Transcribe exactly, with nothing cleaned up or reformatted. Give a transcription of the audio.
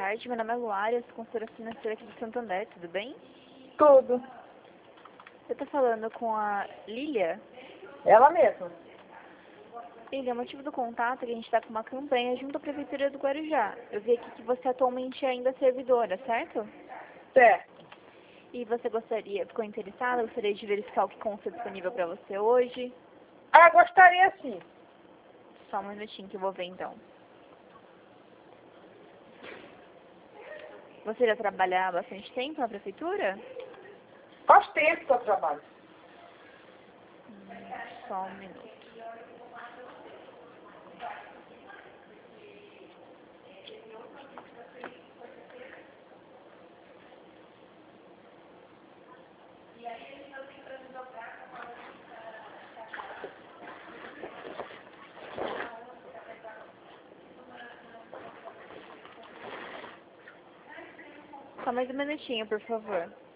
tarde. Meu nome é Luária, sou consultora financeira aqui do Santander, tudo bem? Tudo. Eu tô falando com a Lília. Ela mesma. Lília, o motivo do contato é que a gente tá com uma campanha junto à Prefeitura do Guarujá. Eu vi aqui que você atualmente é ainda servidora, certo? Certo. E você gostaria, ficou interessada, gostaria de verificar o que consta disponível para você hoje? Ah, gostaria sim. Só um minutinho que eu vou ver então. Você já trabalha há bastante tempo na Prefeitura? Faz tempo que eu trabalho. Hum, só um minuto. Só mais um minutinho, por favor.